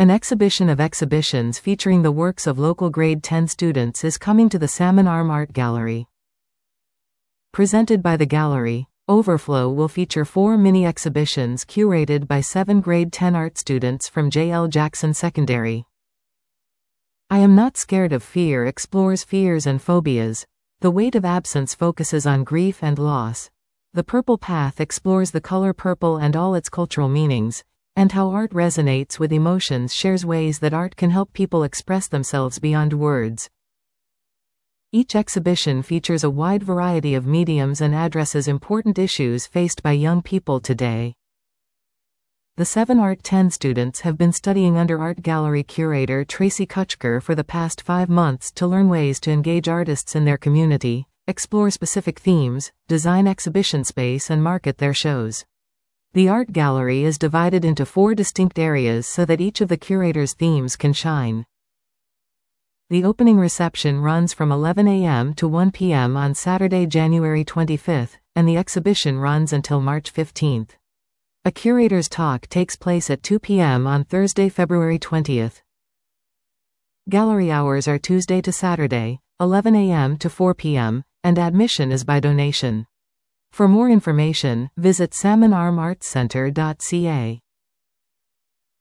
An exhibition of exhibitions featuring the works of local grade 10 students is coming to the Salmon Arm Art Gallery. Presented by the gallery, Overflow will feature 4 mini-exhibitions curated by 7 grade 10 art students from J.L. Jackson Secondary. I Am Not Scared of Fear explores fears and phobias. The Weight of Absence focuses on grief and loss. The Purple Path explores the color purple and all its cultural meanings, and how art resonates with emotions, shares ways that art can help people express themselves beyond words. Each exhibition features a wide variety of mediums and addresses important issues faced by young people today. The 7 Art 10 students have been studying under art gallery curator Tracy Kutchker for the past 5 months to learn ways to engage artists in their community, explore specific themes, design exhibition space and market their shows. The art gallery is divided into 4 distinct areas so that each of the curator's themes can shine. The opening reception runs from 11 a.m. to 1 p.m. on Saturday, January 25th, and the exhibition runs until March 15th. A curator's talk takes place at 2 p.m. on Thursday, February 20th. Gallery hours are Tuesday to Saturday, 11 a.m. to 4 p.m., and admission is by donation. For more information, visit salmonarmartscenter.ca.